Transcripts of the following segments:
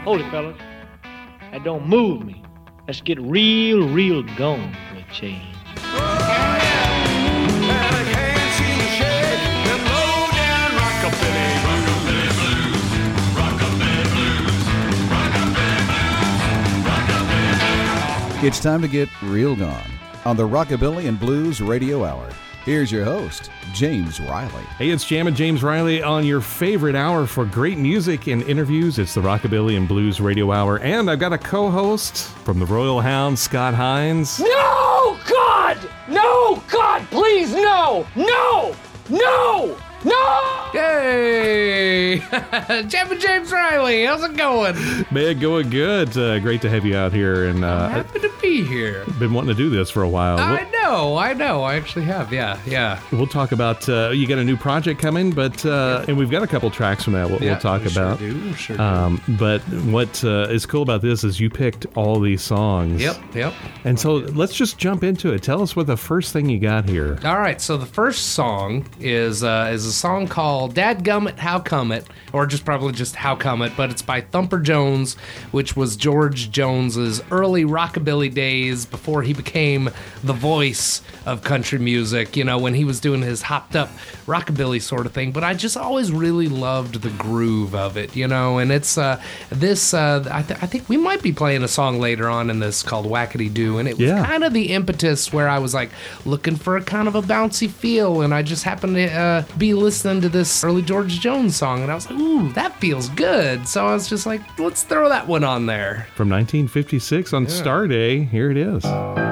Hold it, fellas. That don't move me. Let's get real going for a change. It's time to get real gone on the Rockabilly and Blues Radio Hour. Here's your host, James Riley. Hey, it's Jammin' James Riley on your favorite hour for great music and interviews. It's the Rockabilly and Blues Radio Hour, and I've got a co-host from the Royal Hound, Scott Hines. No, God! No, God, please, no! No! No! No! Yay! Jammin' James Riley, how's it going? Man, going good. Great to have you out here. And I'm happy to be here. Been wanting to do this for a while. I know. I actually have, yeah. We'll talk about, you got a new project coming, but and we've got a couple tracks from that we'll talk about. Sure do. But what is cool about this is you picked all these songs. Yep. And so let's just jump into it. Tell us what the first thing you got here. All right, so the first song is a song called Dadgummit, How Come It, or probably just How Come It, but it's by Thumper Jones, which was George Jones's early rockabilly days before he became the voice of country music, when he was doing his hopped up rockabilly sort of thing. But I just always really loved the groove of it, and it's I think we might be playing a song later on in this called Wackity Doo, and it was kind of the impetus where I was like looking for a kind of a bouncy feel, and I just happened to be listening to this early George Jones song, and I was like, ooh, that feels good. So I was just like, let's throw that one on there. From 1956 on Star Day, here it is.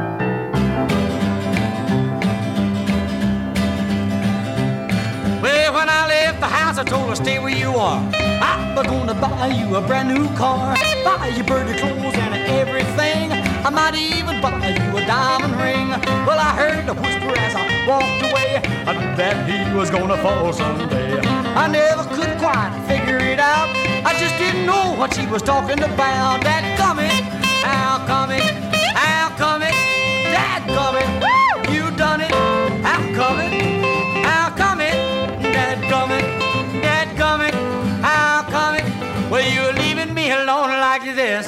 Well, when I left the house, I told her, stay where you are. I'm gonna buy you a brand new car, buy you birdie clothes and everything. I might even buy you a diamond ring. Well, I heard the whisper as I walked away, I knew that he was gonna fall someday. I never could quite figure it out, I just didn't know what she was talking about. Dadgummit, how come it, how come it, dadgummit, you done it, how come it, how come it, dadgummit, dadgummit, how come it, well, you're leaving me alone like this.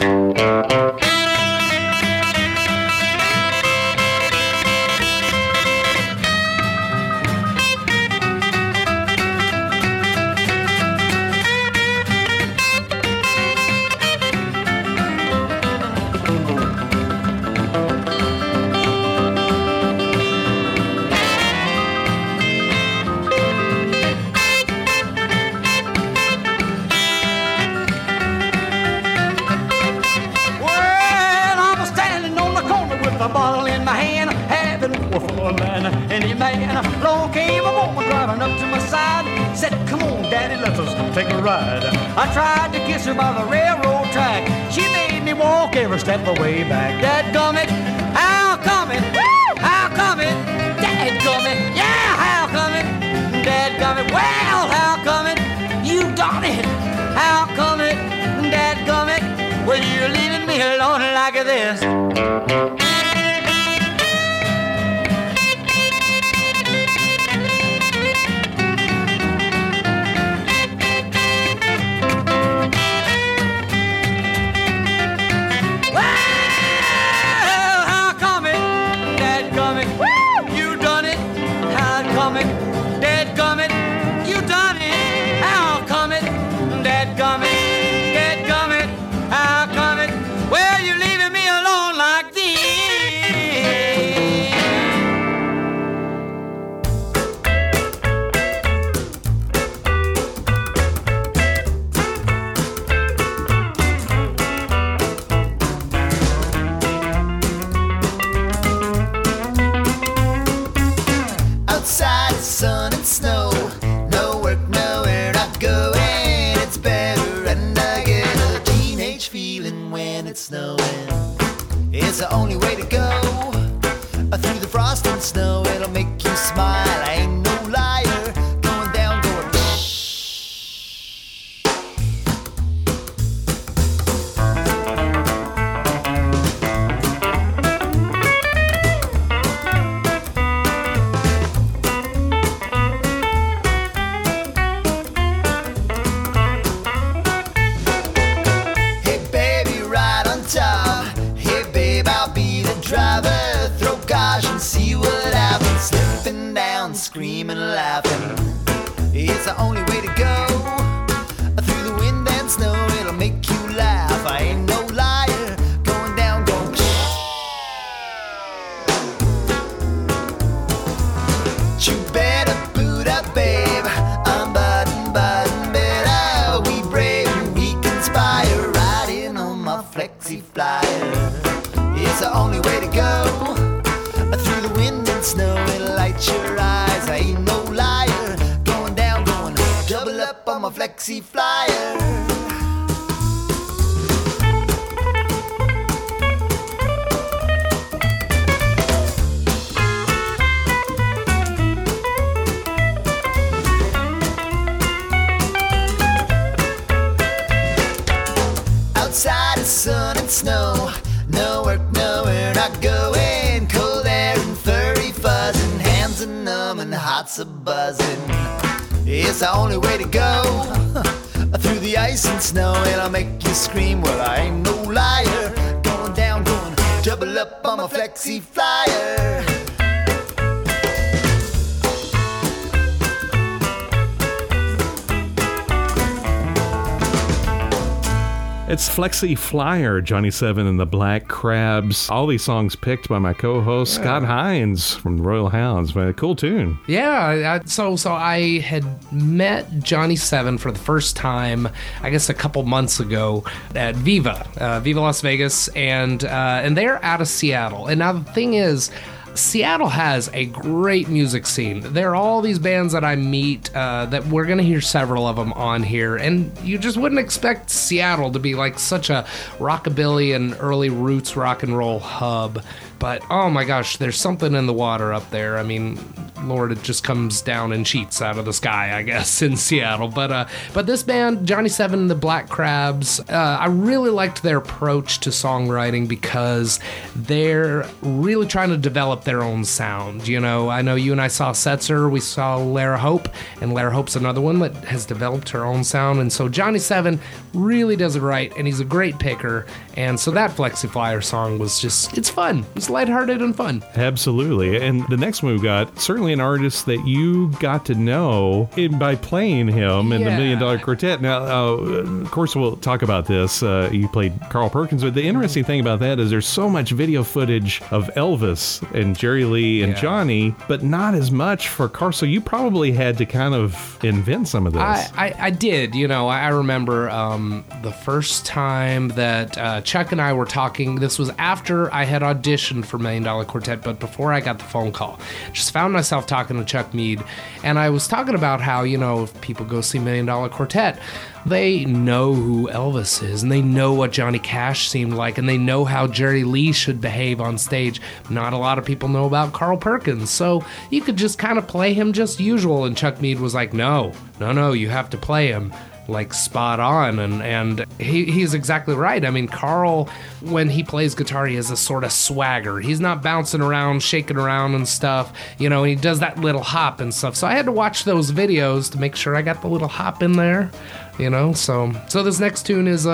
A bottle in my hand, having war for a man, any man. Along came a woman driving up to my side, said, come on, daddy, let's us take a ride. I tried to kiss her by the railroad track, she made me walk every step of the way back. Dadgummit, how come it, how come it, dadgummit, yeah, how come it, dadgummit, well, how come it, you done it, how come it, dadgummit, well, you're leaving me alone like this. Dadgummit, you done it, how come it, dadgummit, dadgummit, how come it, well, you're leaving me alone like this. Outside the sun laughing. It's the only way to go. Through the wind and snow, it'll make you laugh. I ain't no liar. Going down, going. You better boot up, babe. Unbutton, button, better. We brave, we conspire. Riding on my flexi flyer. It's the only way to go. Through the wind and snow, it'll light your eyes. I ain't no liar. Going down, going double up on my flexi flyer. Outside is sun and snow. No work, nowhere not going. Cold air and furry fuzzing. Hands are numb and hearts are buzzing. It's the only way to go. Through the ice and snow, it'll make you scream. Well, I ain't no liar. Going down, going double up on my flexi flyer. It's Flexi Flyer, Johnny Seven and the Black Crabs. All these songs picked by my co-host Scott Hines from the Royal Hounds. Man, cool tune. Yeah, so I had met Johnny Seven for the first time, I guess a couple months ago at Viva Las Vegas, and they're out of Seattle. And now the thing is, Seattle has a great music scene. There are all these bands that I meet that we're going to hear several of them on here, and you just wouldn't expect Seattle to be like such a rockabilly and early roots rock and roll hub. But oh my gosh, there's something in the water up there. I mean, Lord, it just comes down in sheets out of the sky, I guess, in Seattle. But this band, Johnny Seven and the Black Crabs, I really liked their approach to songwriting because they're really trying to develop their own sound. You know, I know you and I saw Setzer, we saw Lara Hope, and Lara Hope's another one that has developed her own sound. And so Johnny Seven really does it right, and he's a great picker. And so that Flexi Flyer song was just, it's fun. It's lighthearted and fun. Absolutely. And the next one we've got, certainly an artist that you got to know by playing him in the $1 Million Quartet. Now, of course, we'll talk about this. You played Carl Perkins, but the interesting thing about that is there's so much video footage of Elvis and Jerry Lee and Johnny, but not as much for Carl. So you probably had to kind of invent some of this. I did. You know, I remember the first time that Chuck and I were talking. This was after I had auditioned for $1 Million Quartet, but before I got the phone call. Just found myself talking to Chuck Mead, and I was talking about how, you know, if people go see $1 Million Quartet, they know who Elvis is, and they know what Johnny Cash seemed like, and they know how Jerry Lee should behave on stage. Not a lot of people know about Carl Perkins, so you could just kind of play him just usual. And Chuck Mead was like, no, you have to play him like spot on, and he's exactly right. I mean, Carl, when he plays guitar, he has a sort of swagger. He's not bouncing around, shaking around and stuff, you know, and he does that little hop and stuff. So I had to watch those videos to make sure I got the little hop in there, you know. So this next tune is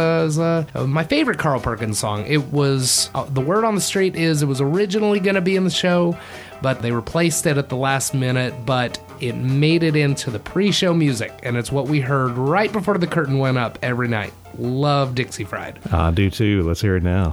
my favorite Carl Perkins song. It was, the word on the street is it was originally going to be in the show, but they replaced it at the last minute, but it made it into the pre-show music, and it's what we heard right before the curtain went up every night. Love Dixie Fried. I do too. Let's hear it now.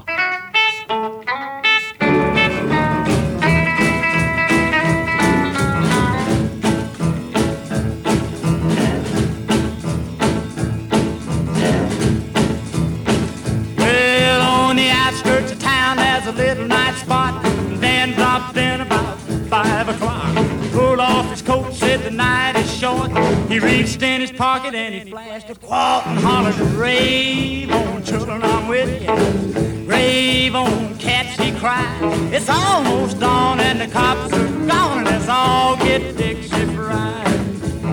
Well, on the outskirts of town, there's a little night spot. Van dropped in about 5 o'clock. Pulled off his coat, said the night is short. He reached in his pocket and he flashed a quart and hollered, rave on, children, I'm with you. Rave on, cats, he cried. It's almost dawn and the cops are gone, and let's all get Dixie Fried.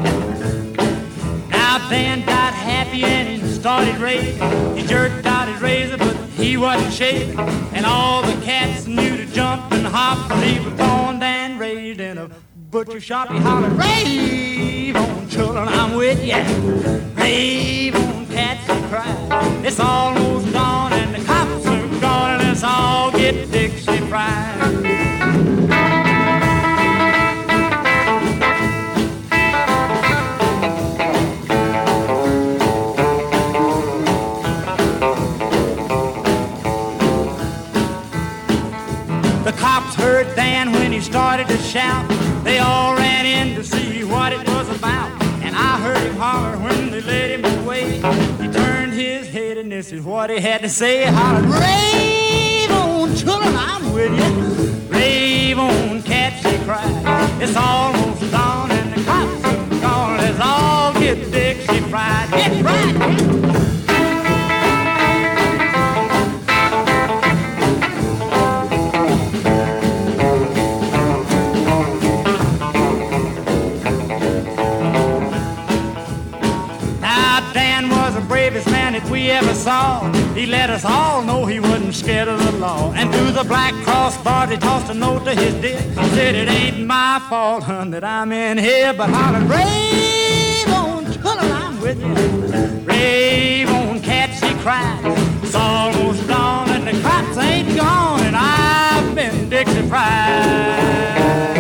Now Van got happy and he started raving. He jerked out his razor, but he wasn't shaving. And all the cats knew to jump and hop, for he was born and raised in a butcher shop. He hollered, rave on, children, I'm with ya. Rave on, cats, and cry. It's almost dawn and the cops are gone, and let's all get Dixie Fried. all ran in to see what it was about, and I heard him holler when they let him away. He turned his head and this is what he had to say. Hollered, rave on, children, I'm with you. Rave on, cats, they cried. It's almost dawn and the cops are gone. Let's all get Dixie fried. Get right. Bravest man that we ever saw. He let us all know he wasn't scared of the law. And through the Black Cross bars he tossed a note to his dear. Said it ain't my fault, hun, that I'm in here. But hollered, rave on, children, I'm with you. Rave on, cats, he cried. It's almost dawn and the cops ain't gone, and I've been Dixie fried.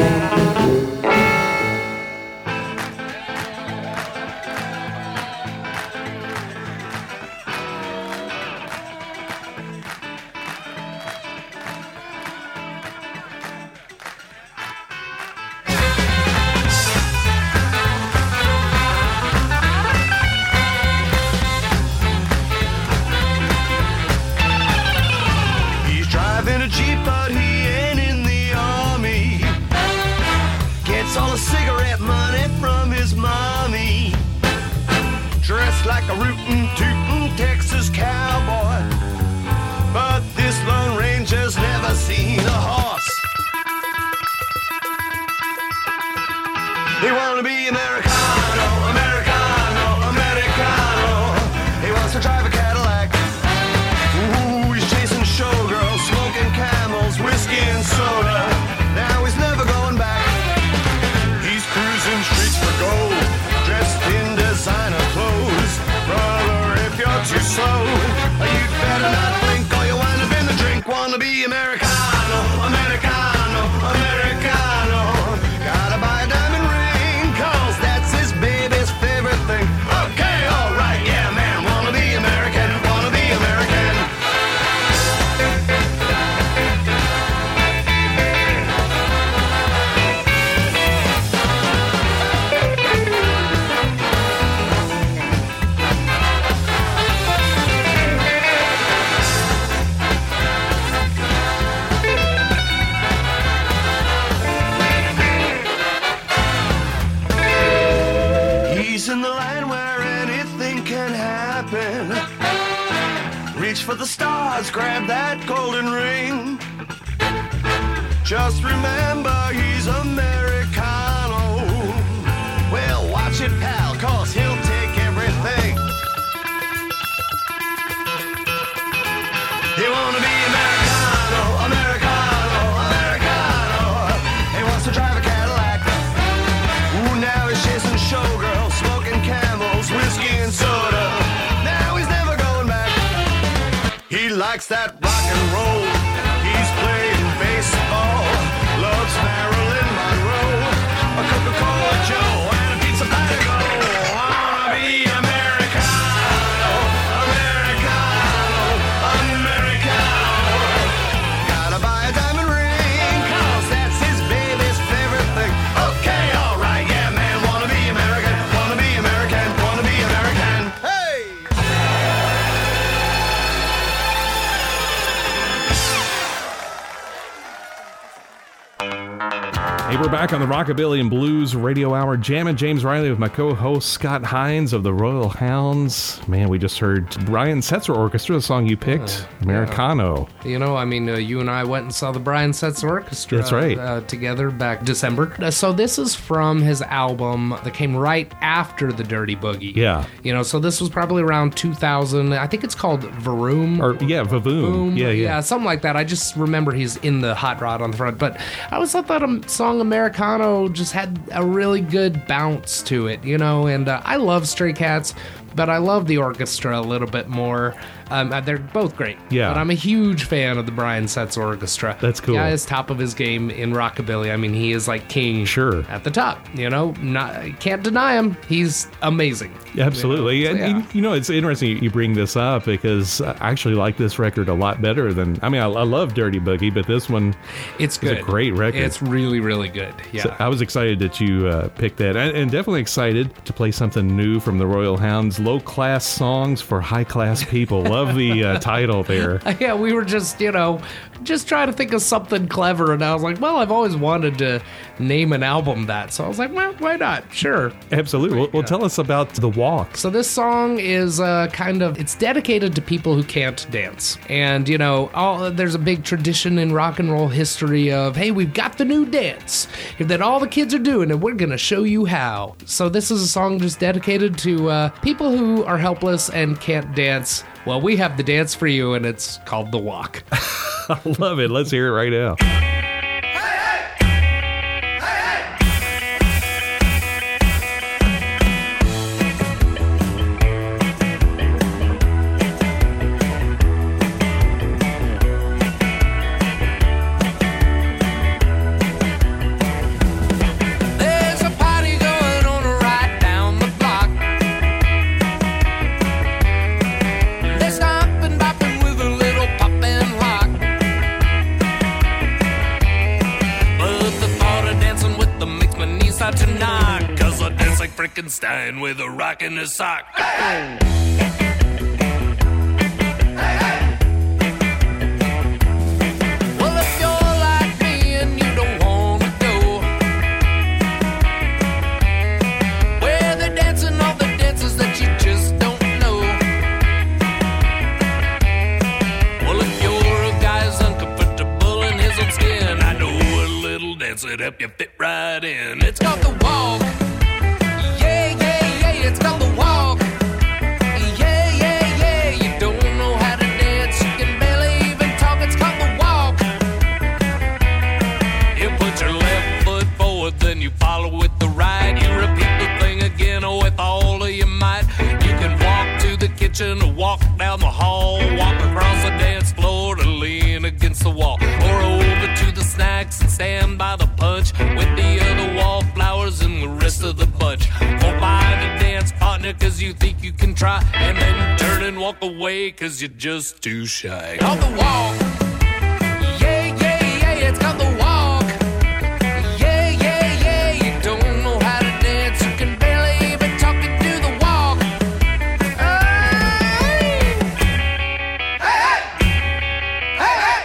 Like a rootin', tootin' Texas cowboy, but this Lone Ranger's never seen a horse. He wanna be Americano, Americano, Americano. He wants to drive a Cadillac. Ooh, he's chasing showgirls, smoking Camels, whiskey and soda. Now he's never going back. He's cruising streets for gold, dressed in designer clothes. Brother, if you're too slow, you'd better not blink or you wind up in the drink. Wanna be Americano, Americano, Americano. Gotta buy a diamond ring, cause that's his baby's favorite thing. Okay, alright, yeah, man, wanna be American, wanna be American. In the land where anything can happen. Reach for the stars, grab that golden ring. Just remember he's Americano. Well, watch it, pal, cause he'll take everything. He wanna be Americano, Americano, Americano. He wants to drive a Cadillac. Ooh, now he's chasing showgirls, smoking Camels, whiskey and soda. Now he's never going back. He likes that rock and roll. He's playing baseball. Loves Marilyn Monroe. A Coca-Cola Joe and a pizza Patago. Wanna be Americano, Americano, Americano. Gotta buy a diamond ring, cause that's his baby's favorite thing. Okay, alright, yeah, man, wanna be American, wanna be American, wanna be American. Hey! Hey, we're back on the Rockabilly and Blues Radio Hour, jamming James Riley with my co-host Scott Hines of the Royal Hounds. Man, we just heard Brian Setzer Orchestra, the song you picked, Americano. Yeah. You know, I mean, you and I went and saw the Brian Setzer Orchestra. That's right. Together back December. So this is from his album that came right after the Dirty Boogie. Yeah. You know, so this was probably around 2000. I think it's called Varoom. Vavoom. Yeah, something like that. I just remember he's in the hot rod on the front. But I always thought that song Americano just had a really good bounce to it, you know, and I love Stray Cats, but I love the orchestra a little bit more. They're both great. Yeah. But I'm a huge fan of the Brian Setz Orchestra. That's cool. The guy is top of his game in rockabilly. I mean, he is like king Sure. at the top. Can't deny him. He's amazing. Absolutely. So, And it's interesting you bring this up because I actually like this record a lot better than, I love Dirty Boogie, but this one It's good. is a great record. It's really, really good. Yeah. So I was excited that you picked that, and definitely excited to play something new from the Royal Hounds. Low class songs for high class people. Love the title there. Yeah, we were just trying to think of something clever, and I was like, well, I've always wanted to name an album that, so I was like, well, why not? Sure. Absolutely. Well, tell us about The Walk. So this song is it's dedicated to people who can't dance. And, there's a big tradition in rock and roll history of, hey, we've got the new dance that all the kids are doing, and we're going to show you how. So this is a song just dedicated to people who are helpless and can't dance. Well, we have the dance for you, and it's called The Walk. I love it. Let's hear it right now. There's a party going on right down the block. They're stomping, bopping with a little pop and lock. But the thought of dancing with them makes my knees start to knock. 'Cause I dance like Frankenstein with a rock in his sock. Well, if you're like me and you don't wanna go where they're dancing all the dances that you just don't know. Well, if you're a guy who's uncomfortable in his own skin, I know a little dance that'd help you fit right in. It's called The Walk. Yeah, yeah, yeah, it's called The Walk. Yeah, yeah, yeah, you don't know how to dance, you can barely even talk, it's called The Walk. You put your left foot forward, then you follow with the right. You repeat the thing again with all of your might. You can walk to the kitchen or walk down the hall, walk across the dance floor to lean against the wall, or over to the snacks and stand by the punch with the other wallflowers and the rest of the bunch. Or by the dance partner 'cause you think you can try, and then turn and walk away 'cause you're just too shy. Called The Walk. Yeah, yeah, yeah, it's called The Walk. Yeah, yeah, yeah, you don't know how to dance, you can barely even talk and do the walk. Hey! Hey, hey! Hey, hey!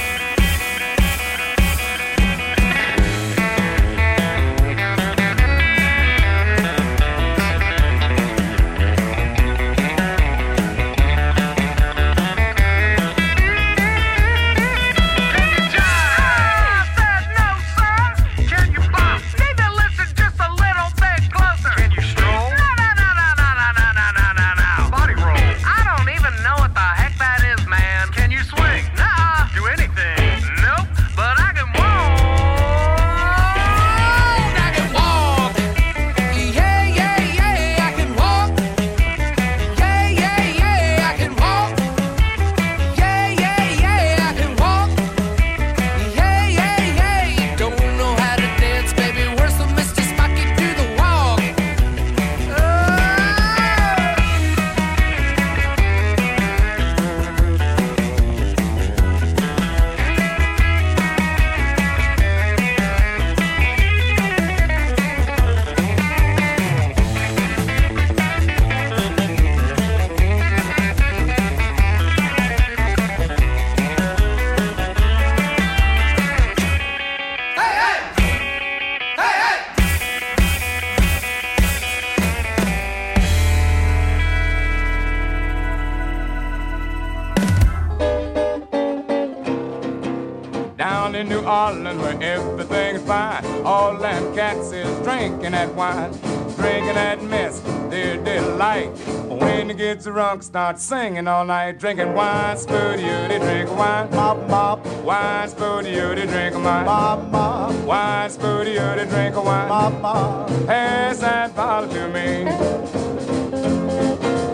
Down in New Orleans where everything's fine, all them cats is drinking that wine, drinking that mess, their delight. When he gets drunk, start singing all night, drinking wine, spooty, they drink wine, mop, mop, wine, spooty, they drink wine, mop, mop, wine, spooty, they drink wine, mop, mop, pass that bottle to me.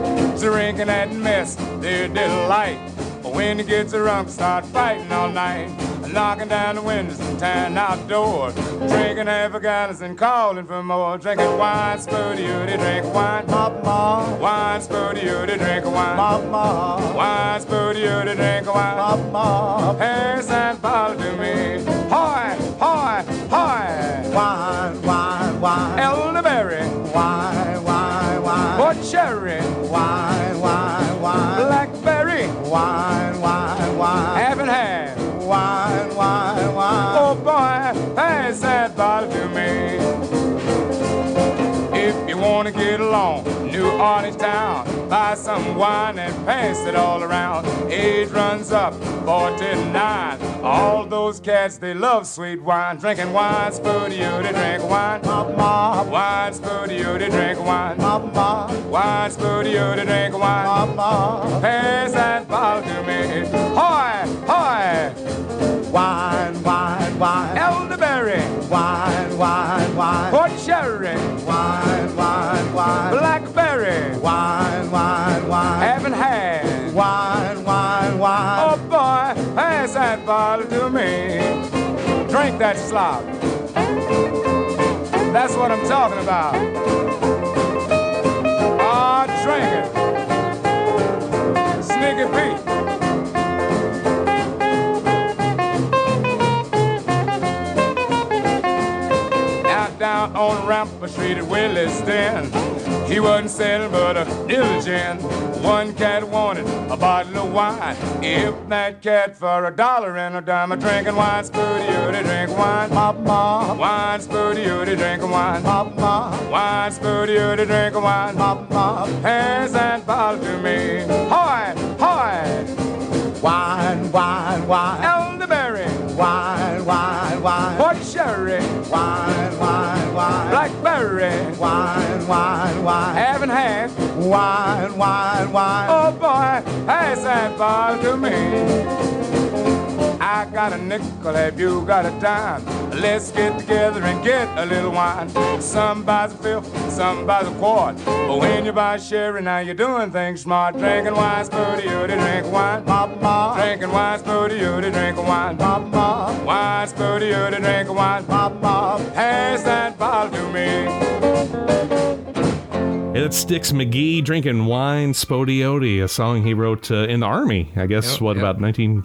drinking that mess, their delight. When he gets drunk, start fighting all night, knocking down the windows and tearing out doors, drinking half a gallons and calling for more, drinking wine, spooty-ooty, drink wine, mama. Wine, spooty-ooty, drink wine, mama. Wine, spooty-ooty, drink wine, mama. Pass that bottle to me, hoy, hoy, hoy. Wine, wine, wine. Elderberry, wine, wine, wine. Or cherry, wine, wine, wine. Blackberry, wine, wine, wine. Half and half, wine, wine, wine. Oh boy, pass that bottle to me. If you wanna get along, New Orleans town, buy some wine and pass it all around. Age runs up, 49. All those cats, they love sweet wine. Drinking wine, spooty-ooty, drink wine, mama. Wine, spooty-ooty, drink wine, mama. Wine, spooty-ooty, drink wine, mama. Pass that bottle to me, hoy, hoy. Wine, wine, wine. Elderberry, wine, wine, wine. Port cherry, wine, wine, wine. Blackberry, wine, wine, wine. Half and half, wine, wine, wine. Oh boy, pass that bottle to me. Drink that slop. That's what I'm talking about. Ah, drink it. Sneaky Pete. Down on Rampart Street at Willie's Den, he wasn't selling but a diligent. One cat wanted a bottle of wine. If that cat for $1 and a dime, a drinking wine, spooty-ooty, drink wine, mama. Wine, spooty-ooty, drink wine, mama. Wine, spooty-ooty, drink wine, mama. Pass that bottle to me, hoy, hoy. Wine, wine, wine. Elderberry, wine, wine, wine. Port cherry, wine, wine, wine. Blackberry, wine, wine, wine. Half and half, wine, wine, wine. Oh boy, pass that bottle to me. I got a nickel, have you got a dime? Let's get together and get a little wine. Some buys a fifth, some buys a quart. But when you buy sherry, now you're doing things smart. Drinking wine, spooty-ooty, drink wine, mama. Drinking wine, spooty-ooty, drink wine, mama. Wine, spooty-ooty, drink wine, mama. Pass that bottle to me. It's Sticks McGee, Drinking Wine, Spooty-ooty, a song he wrote in the Army, I guess, about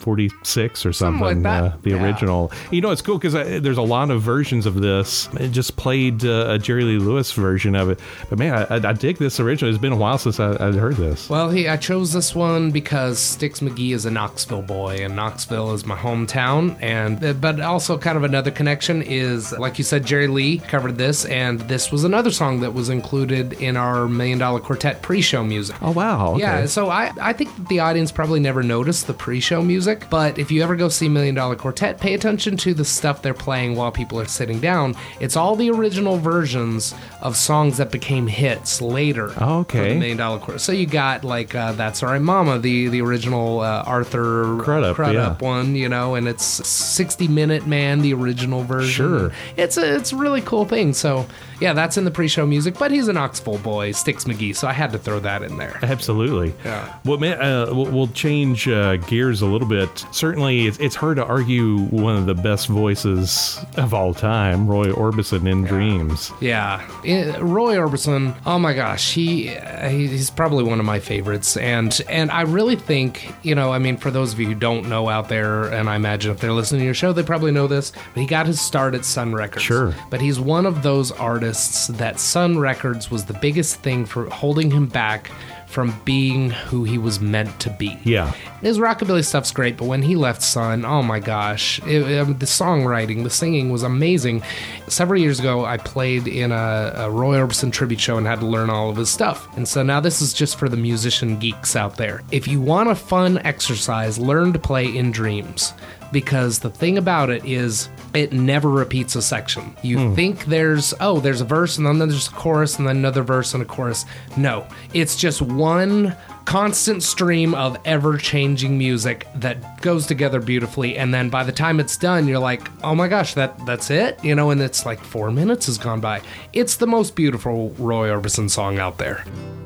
1946 or something, like that. The original. You know, it's cool because there's a lot of versions of this. It just played a Jerry Lee Lewis version of it. But man, I dig this original. It's been a while since I'd heard this. Well, I chose this one because Sticks McGee is a Knoxville boy, and Knoxville is my hometown. But also kind of another connection is, like you said, Jerry Lee covered this, and this was another song that was included in our $1 Million Quartet pre-show music. Oh, wow. Okay. Yeah, so I think the audience probably never noticed the pre-show music, but if you ever go see $1 Million Quartet, pay attention to the stuff they're playing while people are sitting down. It's all the original versions of songs that became hits later. Oh, okay. For the $1 Million Quartet. So you got like That's Alright Mama, the original Arthur Crudup one, you know, and it's 60 Minute Man, the original version. Sure. It's a really cool thing. So yeah, that's in the pre-show music, but he's a Knoxville boy, Sticks McGee, so I had to throw that in there. Absolutely. Yeah. Well, man, we'll change gears a little bit. Certainly, it's hard to argue one of the best voices of all time, Roy Orbison in Dreams. Yeah. Roy Orbison, oh my gosh, he's probably one of my favorites, and I really think, you know, I mean, for those of you who don't know out there, and I imagine if they're listening to your show, they probably know this, but he got his start at Sun Records. Sure. But he's one of those artists that Sun Records was the biggest thing for holding him back from being who he was meant to be. Yeah. His rockabilly stuff's great, but when he left Sun, oh my gosh, the songwriting, the singing was amazing. Several years ago, I played in a Roy Orbison tribute show and had to learn all of his stuff. And so now this is just for the musician geeks out there. If you want a fun exercise, learn to play In Dreams. Because the thing about it is it never repeats a section. You think there's a verse and then there's a chorus and then another verse and a chorus. No, it's just one constant stream of ever-changing music that goes together beautifully, and then by the time it's done, you're like, oh my gosh, that's it? You know, and it's like 4 minutes has gone by. It's the most beautiful Roy Orbison song out there.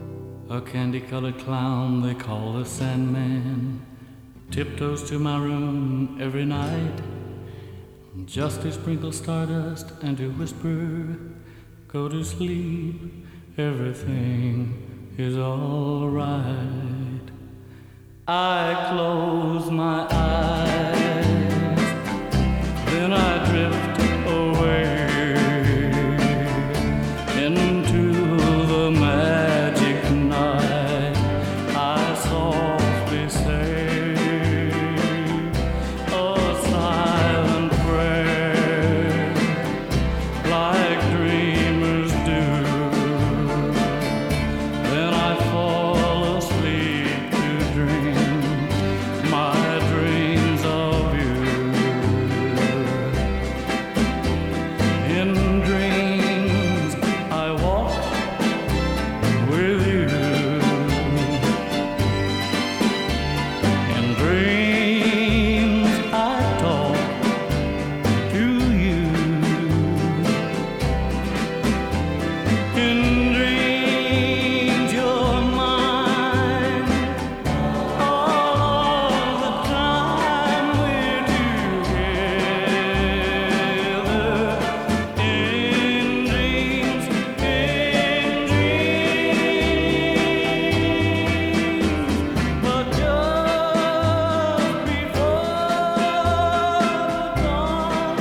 A candy-colored clown they call the Sandman tiptoes to my room every night just to sprinkle stardust and to whisper, go to sleep, everything is all right. I close my eyes, then I drift away into the magic night. I softly say a silent prayer like dreamers do. Then I fall asleep to dream my dreams of you. In dreams I walk with you. In dreams I talk to you. In dreams you're mine all the time we're together. In dreams, but just before dawn,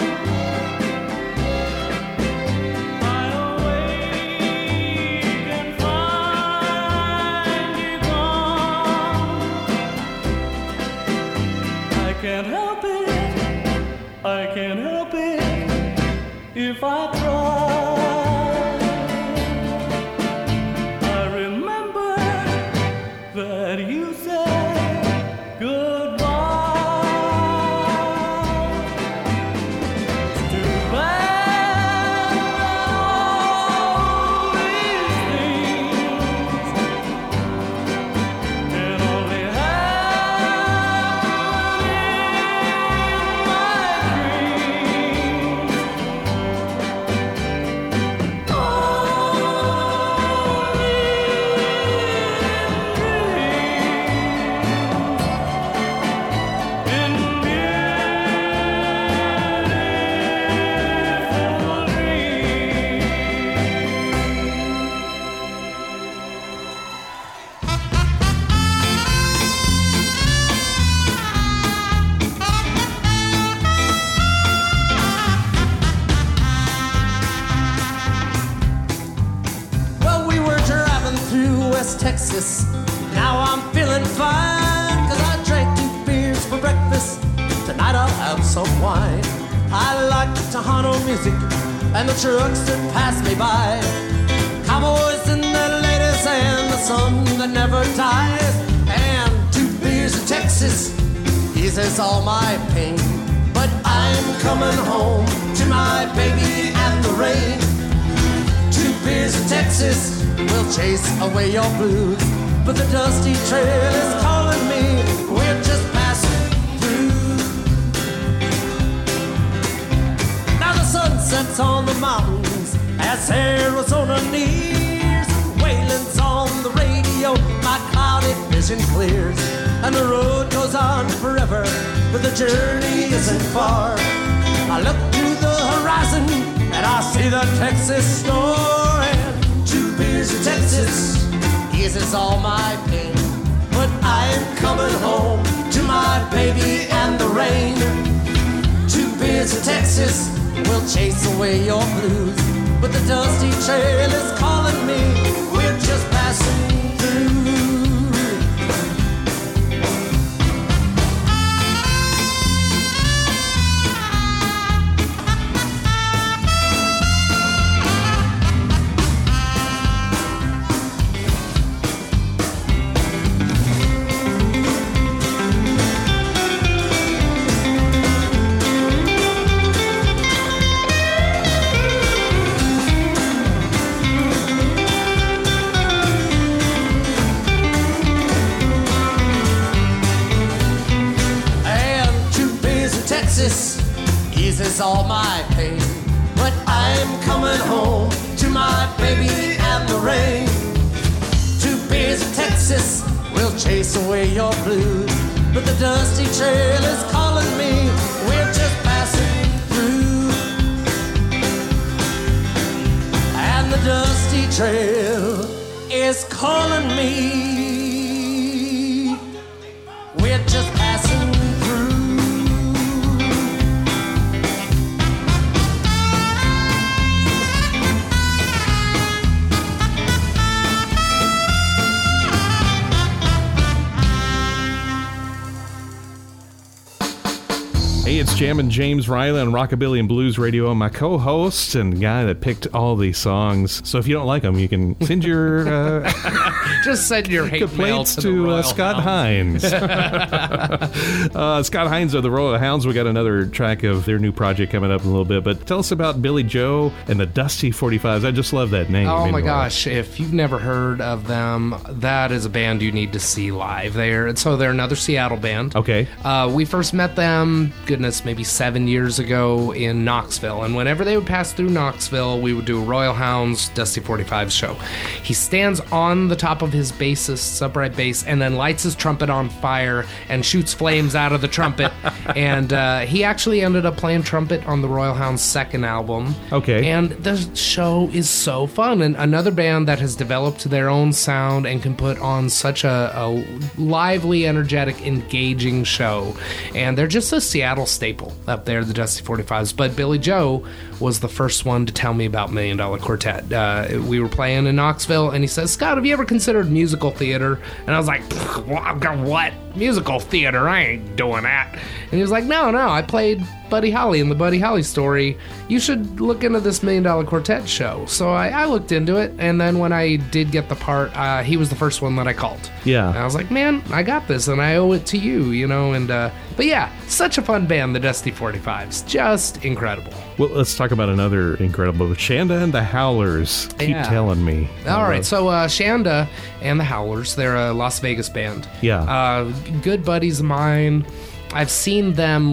I awake and find you gone. I can't help it, I can't help it if I try. I remember that you said goodbye. It's too bad all these things can only happen in my dreams. Well, we were driving through West Texas. Now I'm feeling fine, 'cause I drank 2 beers for breakfast. Tonight I'll have some wine. I like Tejano music and the trucks that pass me by. Cowboys and their ladies and the sun that never dies. And 2 beers in Texas eases all my pain. But I'm coming home to my baby and the rain. 2 beers in Texas will chase away your blues. But the dusty trail is calling me, we're just passing through. Now the sun sets on the mountains as Arizona nears. Waylon's on the radio, my clouded vision clears. And the road goes on forever, but the journey isn't far. I look to the horizon and I see the Texas store. And 2 beers in Texas eases all my pain. But I'm coming home to my baby and the rain. 2 beers in Texas will chase away your blues. But the dusty trail is calling me, we're just passing through. Texas eases all my pain. But I'm coming home to my baby and the rain. 2 beers oasis will chase away your blues. But the dusty trail is calling me, we're just passing through. And the dusty trail is calling me, we're just passing through. Hey, it's Jammin' James Riley on Rockabilly and Blues Radio. I'm my co-host and guy that picked all these songs. So if you don't like them, you can send your just send your hate mail complaints to Scott Hines. Scott Hines of the Royal Hounds. We got another track of their new project coming up in a little bit. But tell us about Billy Joe and the Dusty 45s. I just love that name. Oh my gosh! If you've never heard of them, that is a band you need to see live. They're another Seattle band. Okay. We first met them, goodness, maybe 7 years ago in Knoxville. And whenever they would pass through Knoxville, we would do a Royal Hounds Dusty 45 show. He stands on the top of his bassist's upright bass and then lights his trumpet on fire and shoots flames out of the trumpet. And he actually ended up playing trumpet on the Royal Hounds' second album. Okay. And the show is so fun. And another band that has developed their own sound and can put on such a lively, energetic, engaging show. And they're just a Seattle staple up there, the Dusty 45s. But Billy Joe was the first one to tell me about Million Dollar Quartet. We were playing in Knoxville, and he says, Scott, have you ever considered musical theater? And I was like, what? Musical theater? I ain't doing that. And he was like, no, I played Buddy Holly in the Buddy Holly story. You should look into this Million Dollar Quartet show. So I looked into it, and then when I did get the part, he was the first one that I called. Yeah. And I was like, man, I got this, and I owe it to you, and but yeah, such a fun band, the Dusty 45s. Just incredible. Well, let's talk about another incredible, Shanda and the Howlers. Keep telling me. All right, so Shanda and the Howlers, they're a Las Vegas band. Yeah. Good buddies of mine. I've seen them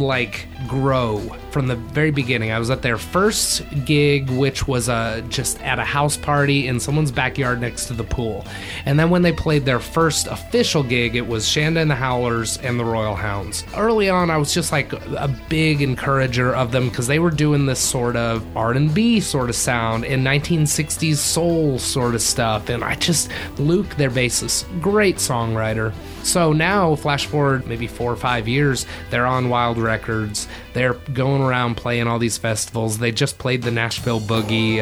grow from the very beginning. I was at their first gig, which was just at a house party in someone's backyard next to the pool. And then when they played their first official gig, it was Shanda and the Howlers and the Royal Hounds. Early on, I was just a big encourager of them because they were doing this sort of R&B sort of sound and 1960s soul sort of stuff. And Luke, their bassist, great songwriter. So now, flash forward maybe 4 or 5 years, they're on Wild Records. They're going around playing all these festivals. They just played the Nashville Boogie,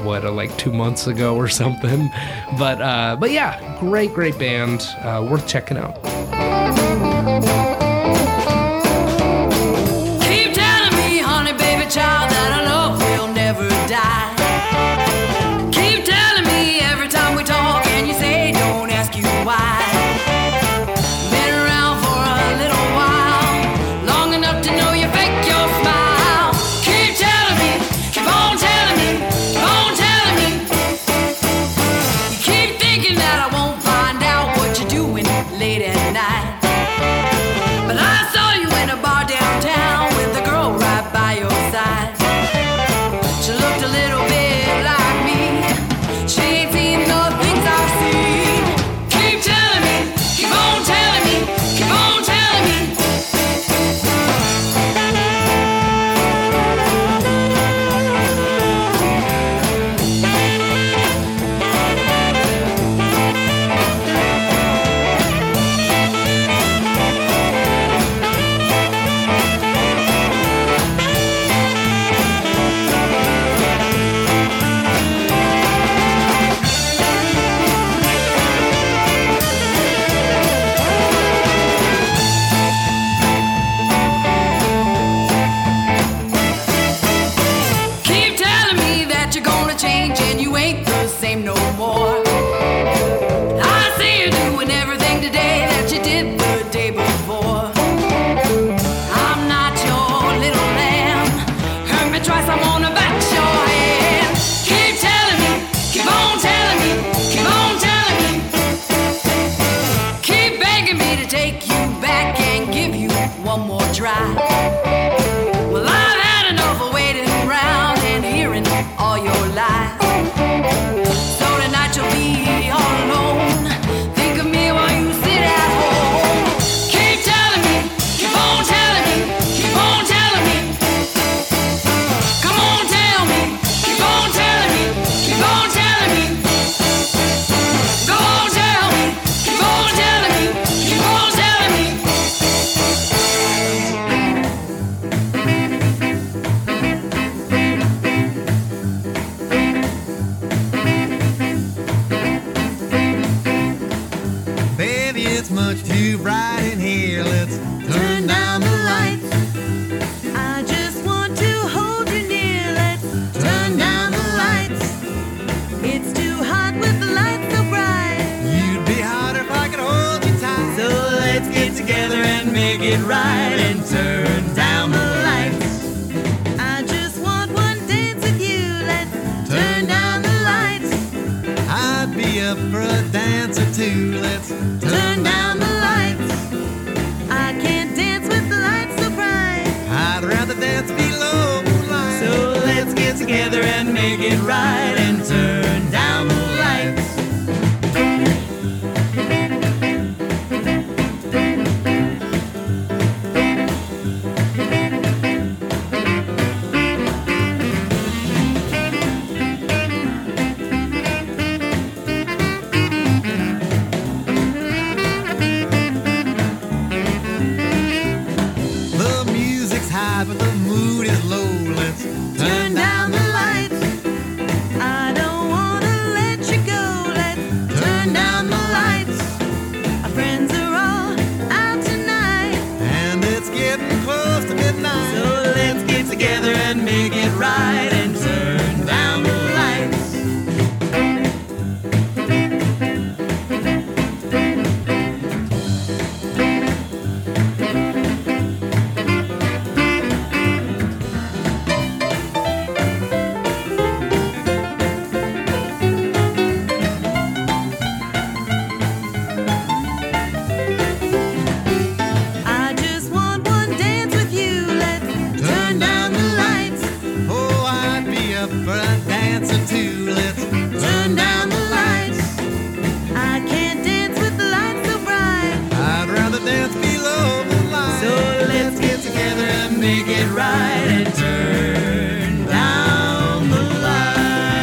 2 months ago or something. But yeah, great band, worth checking out. Keep telling me, honey, baby child, that our love will never die. Keep telling me every time we talk, and you say, don't ask you why. Late at night. It's too hot with the lights so bright. You'd be hotter if I could hold you tight. So let's get together and make it right and turn down the lights. I just want one dance with you. Let's turn down the lights. I'd be up for a dance or two. Let's Turn down the lights. I can't dance with the lights so bright. I'd rather dance below moonlight. So let's get together and make it right and turn down the lights. The music's high, but the mood is low. Let's Turn down the lights. I don't wanna let you go. Let's turn down the lights. Our friends are all out tonight. and it's getting close to midnight. So let's get together and make it right and turn down the lights. I just want one dance with you. Let's turn down the lights. Oh, I'd be up for a dance or two. Let's Turn down the lights. I can't dance with the lights so bright. I'd rather dance below moonlight. So let's get together and make it right and turn down the lights.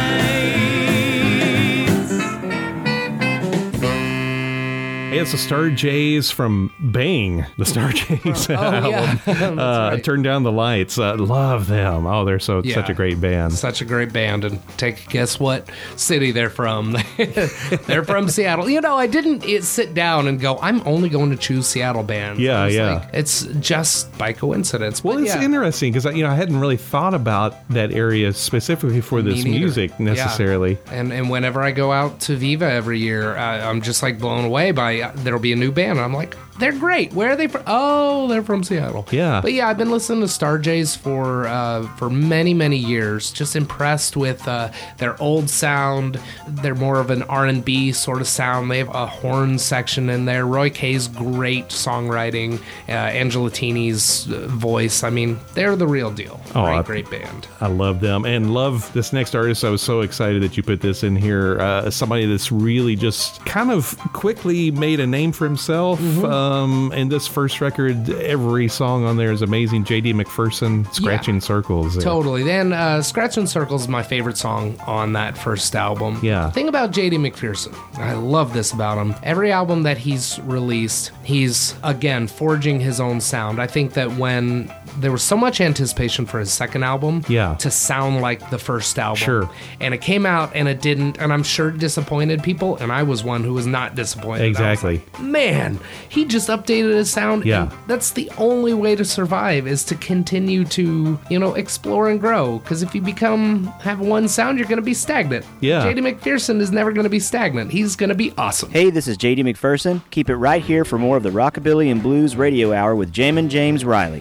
Hey, it's the Star Jays from Bang, the Star Jays album. yeah. That's right. Turn Down the Lights. Love them. Oh, they're such Yeah. a great band. Such a great band, and take a guess what city they're from. They're from Seattle. You know, I didn't sit down and go, I'm only going to choose Seattle bands. Yeah, I was yeah. like, it's just by coincidence. Well, But it's yeah. interesting because I hadn't really thought about that area specifically for Me this neither. music Yeah. necessarily. And whenever I go out to Viva every year, I'm just like blown away by there'll be a new band. I'm like, they're great. Where are they from? Oh, they're from Seattle. Yeah. But yeah, I've been listening to Star Jays for many years. Just impressed with their old sound. They're more of an R&B sort of sound. They have a horn section in there. Roy Kay's great songwriting. Angela Tini's voice. I mean, they're the real deal. Oh, Great band. I love them and love this next artist. I was so excited that you put this in here. Somebody that's really just kind of quickly made a name for himself. And this first record, every song on there is amazing. J.D. McPherson, Scratching Circles. Totally. Then Scratching Circles is my favorite song on that first album. Yeah. The thing about J.D. McPherson, I love this about him. Every album that he's released, he's, again, forging his own sound. I think that when there was so much anticipation for his second album to sound like the first album. Sure. And it came out and it didn't, and I'm sure it disappointed people, and I was one who was not disappointed. Exactly. I was like, man, he just updated his sound. Yeah. And that's the only way to survive is to continue to, explore and grow. Because if you have one sound, you're going to be stagnant. Yeah. J.D. McPherson is never going to be stagnant. He's going to be awesome. Hey, this is J.D. McPherson. Keep it right here for more of the Rockabilly and Blues Radio Hour with Jamin James Riley.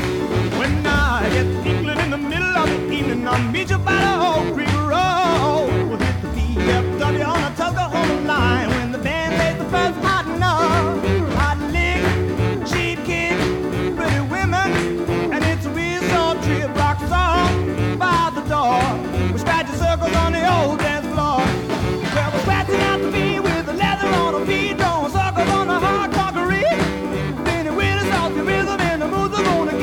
When I get tinkling in the middle of the evening, I'll meet you by the Oak Creek Road. We'll hit the PFW on a Tuckahoe line when the band plays the first hot note. Hot lick, cheap kick, pretty women, and it's a real short trip rock song by the door. We scratch circles on the old dance floor. Well, we're scratching out the beat with the leather on our feet, drawing circles on the hard concrete. Then it really starts the rhythm and the moves are gonna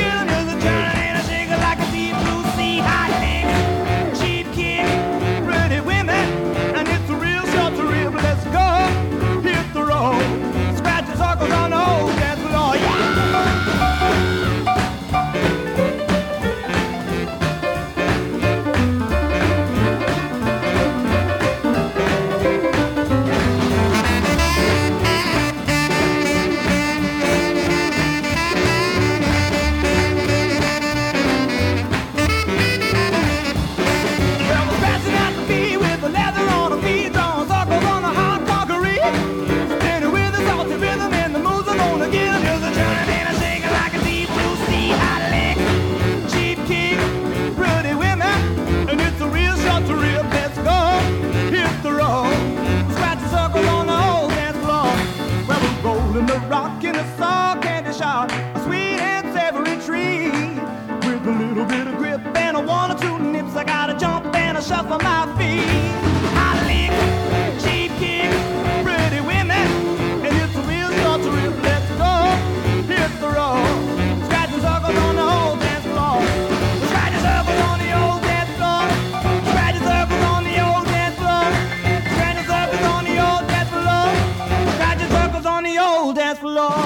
of my feet. I lick, cheap kick, pretty women, and it's a real short trip. Let's go, hit the road, scratching circles on the old dance floor. Scratching circles on the old dance floor. Scratching circles on the old dance floor. Scratching circles on the old dance floor. Scratching circles on the old dance floor.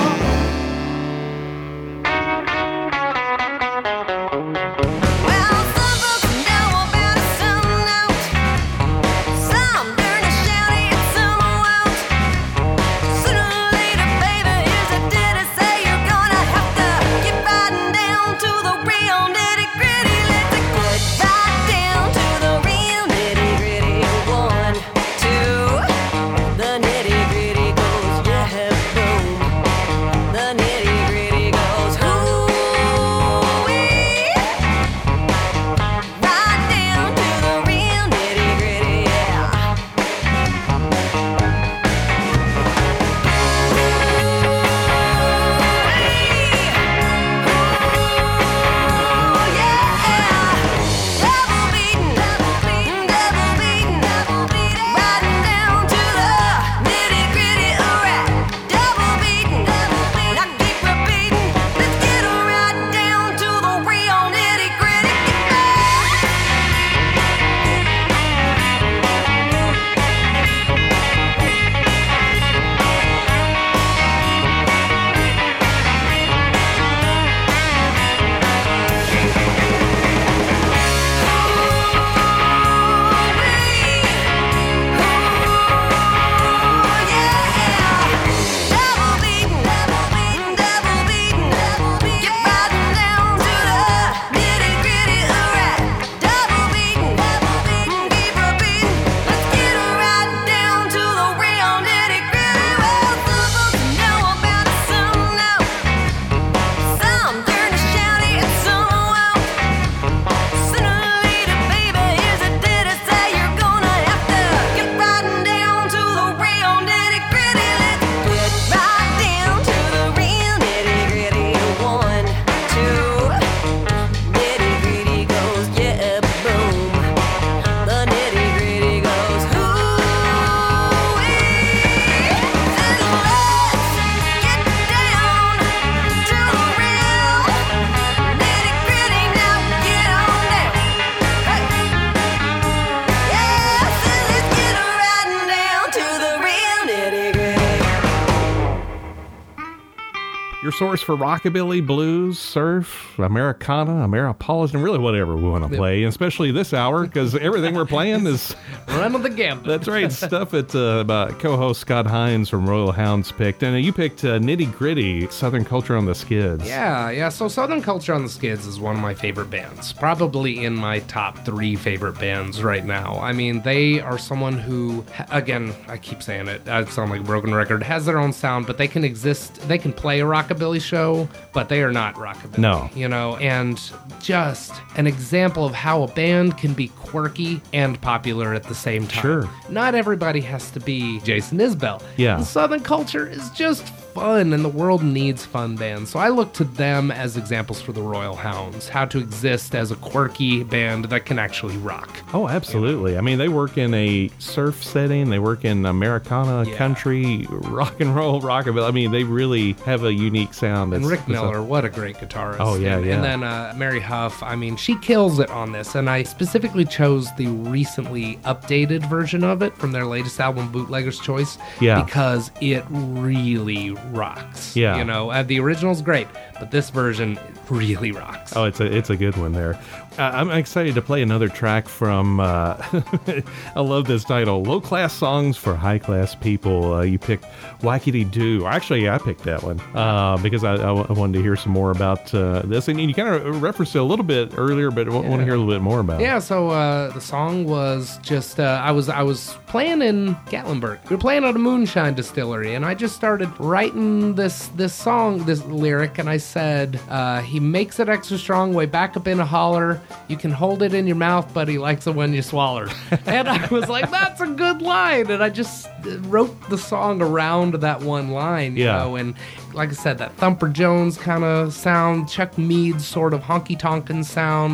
Your source for rockabilly, blues, surf, Americana, Ameripolitan, really whatever we want to play, and especially this hour, because everything we're playing is... Run of the gambit. That's right, stuff that co-host Scott Hines from Royal Hounds picked. And you picked Nitty Gritty, Southern Culture on the Skids. Yeah, so Southern Culture on the Skids is one of my favorite bands. Probably in my top 3 favorite bands right now. I mean, they are someone who, again, I keep saying it, I sound like a broken record, has their own sound, but they can exist, they can play a rockabilly show, but they are not rockabilly. No. You know, and just an example of how a band can be quirky and popular at the same time. Sure. Not everybody has to be Jason Isbell. Yeah. And Southern Culture is just fun, and the world needs fun bands. So I look to them as examples for the Royal Hounds, how to exist as a quirky band that can actually rock. Oh, absolutely. I mean, they work in a surf setting, they work in Americana, country, rock and roll, rockabilly. I mean, they really have a unique sound. And Rick Miller, what a great guitarist. Oh, yeah, And then Mary Huff, I mean, she kills it on this, and I specifically chose the recently updated version of it from their latest album, Bootlegger's Choice, because it really rocks. Yeah. You know, the original's great, but this version really rocks. Oh, it's a good one there. I'm excited to play another track from, I love this title, Low Class Songs for High Class People. You picked Wackity Doo. Actually, I picked that one because I wanted to hear some more about this. And you kind of referenced it a little bit earlier, but I want to hear a little bit more about it. Yeah, so the song was just, I was playing in Gatlinburg. We were playing at a moonshine distillery, and I just started writing this song, this lyric, and I said, he makes it extra strong way back up in a holler. You can hold it in your mouth, but he likes it when you swallow. And I was like, that's a good line. And I just wrote the song around that one line, you know, and like I said, that Thumper Jones kind of sound, Chuck Mead sort of honky-tonkin' sound,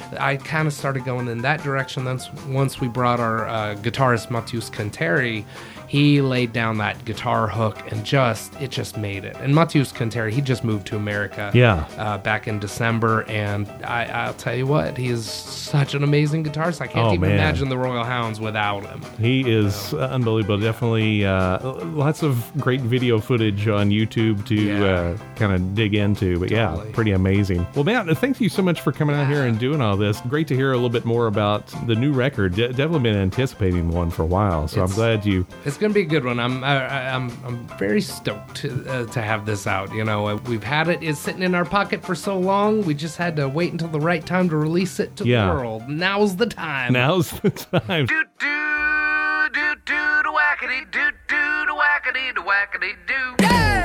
I kind of started going in that direction. Then once we brought our guitarist Matius Canteri, he laid down that guitar hook and it just made it. And Matius Canteri, he just moved to America back in December, and I'll tell you what, he is such an amazing guitarist. I can't even imagine the Royal Hounds without him. He is unbelievable. Definitely lots of great video footage on YouTube to kind of dig into. But pretty amazing. Well, Matt, thank you so much for coming out here and doing all this. Great to hear a little bit more about the new record. Definitely been anticipating one for a while, so I'm glad you... It's going to be a good one. I'm very stoked to have this out. You know, we've had it's sitting in our pocket for so long. We just had to wait until the right time to release it to the world. Now's the time. Now's the time. Do do do do do wackity do do do wackity do wackity do. Yeah!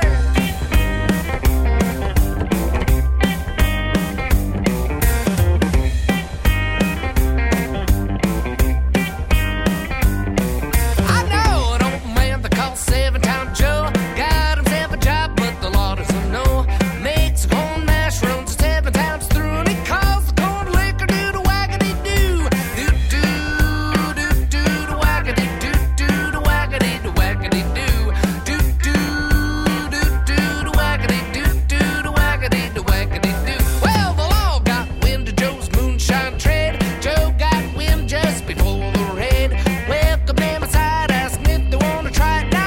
Seven-time Joe got himself a job, but the law doesn't know. Makes corn mash, runs 7 times through, and he calls the corn liquor do the wackity do. Do do do do the wackity do do the wackity do wackity do. Do do do do the wackity do do the wackity do wackity do. Well, the law got wind of Joe's moonshine trade. Joe got wind just before the raid. Welcome them inside, ask me if they want to try it.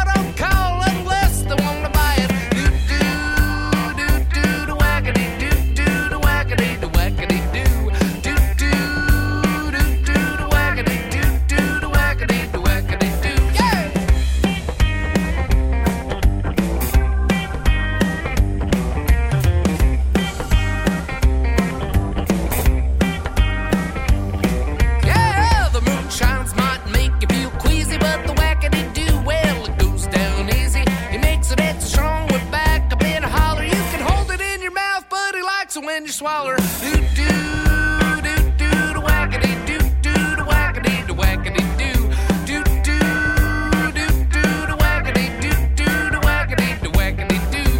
When you swallow, do do do do the wackity do do the wackity the wackity do do do do do the wackity do do the wackity the wackity do.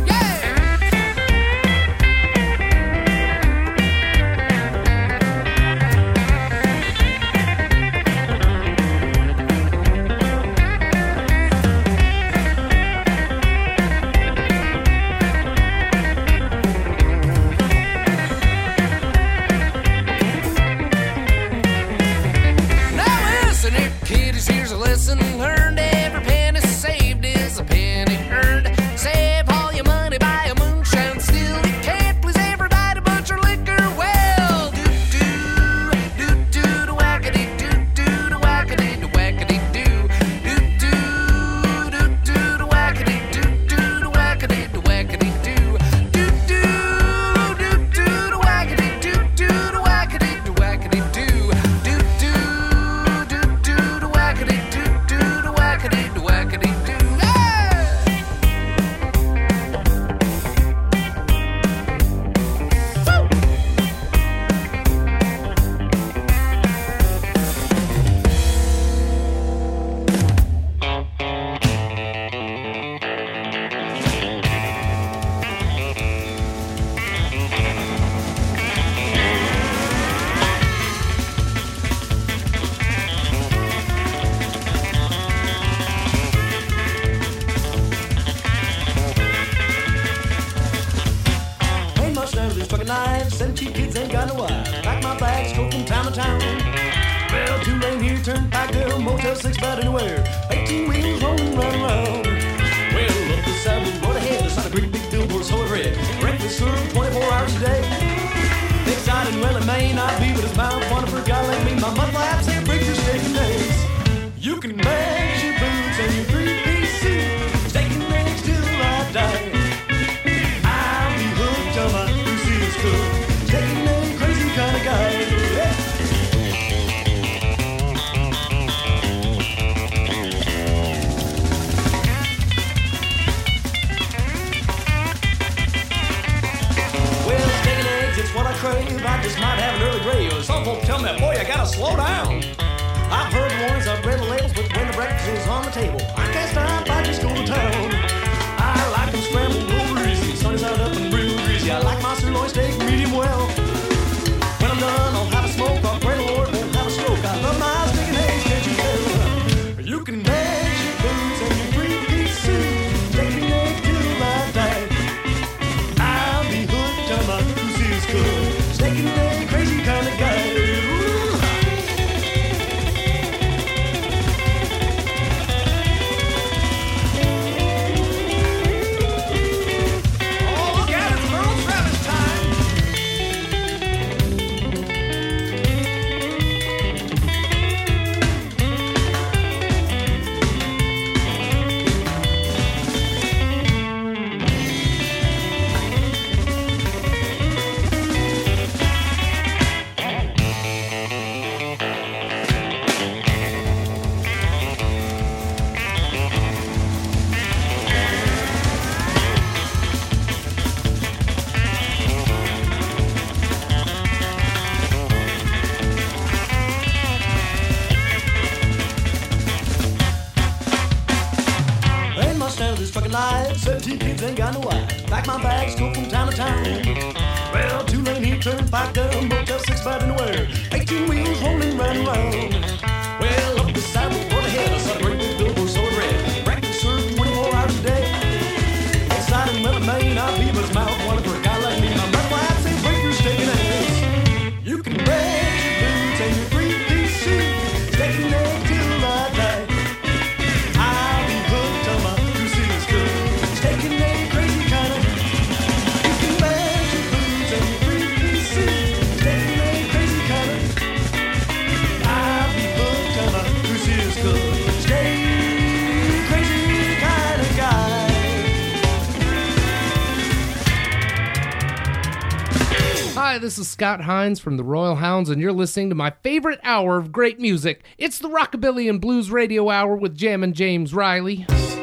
Here's a lesson learned. Every penny saved is a penny earned. Save all your money, buy a moonshine still. You can't please everybody but your liquor well. Do do do do the wackity do do the wackity the wackity do. Do do do do the wackity do do the wackity the wackity do. Do do do do the wackity do do the wackity the wackity do. Do wackity do do the wackity do wackity do. Knives, them cheap kids ain't got no wives. Pack my bags, go from town to town. Well, 2 lane here, turnpike girl, Motel 6 about anywhere. 18 wheels rolling round around. Well, up the side, road ahead, there's not a great big billboard, so it read. Breakfast served 24 hours a day. Big side and well, it may not be, but it's bound fun for a guy like me. My mud flaps here, breakfast taking days. You can match your boots and your 3-piece suit, taking eggs till I die. I'll be hooked on my taking any crazy kind of guy. Yeah. Well, steak and eggs, it's what I crave. I just might have an early grave. Some folks tell me, boy, I gotta slow down. I've heard the warnings, I've read the labels, but when the breakfast is on the table, I can't stop, I just go to town. I like them scrambled over easy, sunny side up and real greasy. I like my sirloin steak medium well. When I'm done, I'll can bet your boots and your three-piece suit, taking it to my dive. I'll be hooked till my goose is cooked, taking it crazy kind of guy. This fucking life, 17 kids ain't got no wife. Pack my bags, go from town to town. Well, 2-lane here, turnpike down, Motel 6 5 anywhere. 18 wheels rolling round and round. Well, up the sidewalk for the head, I saw the great big billboard so red. Practice serve 24 hours a day. Inside and well, Maine, I'll be but mouth one for a guy like me. My mouth wide, say breakers taking ass. You can bet your boots and your three-piece suit, taking it till I die. I'll be hooked till my taking a crazy kind of. You can bet your boots and your three-piece suit, taking a crazy kind of. I'll be hooked till my goose is cooked, stay crazy kind of guy. Hi, this is Scott Hines from the Royal Hounds, and you're listening to my favorite hour of great music. It's the Rockabilly and Blues Radio Hour with Jammin' James Riley.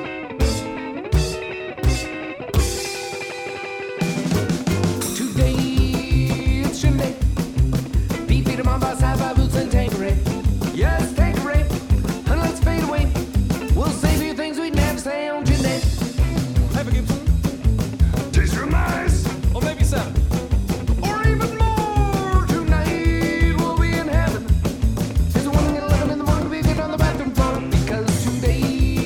And Tanqueray, yes, Tanqueray, and let's fade away. We'll say few things we'd never say on Tuesday. Have a Gibson, taste your nice, or maybe 7, or even more. Tonight we'll be in heaven. There's a 1 and 11 in the morning, we'll be good on the bathroom floor because today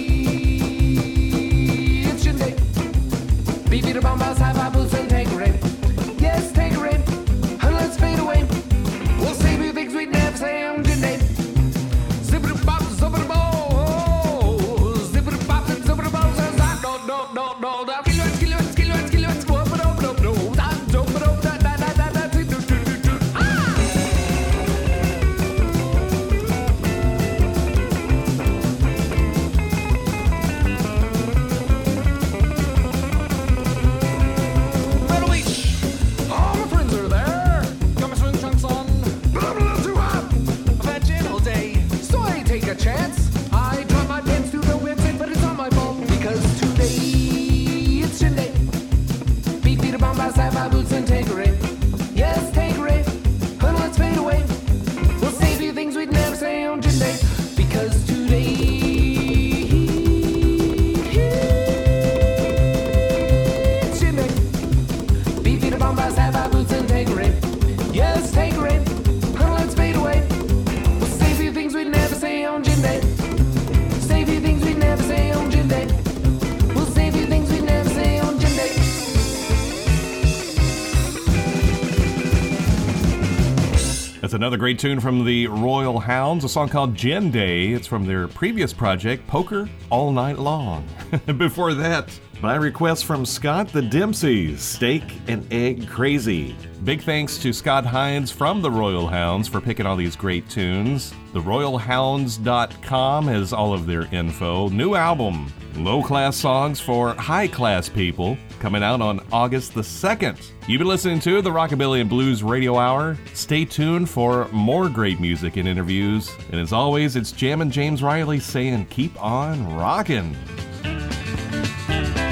it's Shinday. Beat Peter Bombas, high-five boots and Tanqueray, yes, Tanqueray, and let's fade away. We'll say few things we'd never say on Tuesday. Zippity bop, zippity bo, zippity bop, zippity bo, says I don't, all my friends are there. Got my swing trunks on, but I'm a little too hot. I've had gin all day, so I take a chance. I drop my pants to the website, but it's on my phone because today it's Shinday. Beat Peter Bombas, high-five boots and Tanqueray. Yes, Tanqueray, and let's fade away. We'll say few things we'd never say on Shinday because today it's Shinday. Beat Peter Bombas, high-five boots and Tanqueray. Yes, Tanqueray, and let's fade away. We'll say few things we'd never say on Shinday. Say few things we'd never say on Shinday. We'll say few things we'd never say on Shinday. That's another great tune from the Royal Hounds, a song called Gin Day. It's from their previous project, Poker All Night Long. Before that, by request from Scott the Dempseys, Steak and Egg Crazy. Big thanks to Scott Hines from the Royal Hounds for picking all these great tunes. TheRoyalHounds.com has all of their info. New album, Low-Class Songs for High-Class People, coming out on August the 2nd. You've been listening to the Rockabilly and Blues Radio Hour. Stay tuned for more great music and interviews. And as always, it's Jammin' James Riley saying keep on rockin'.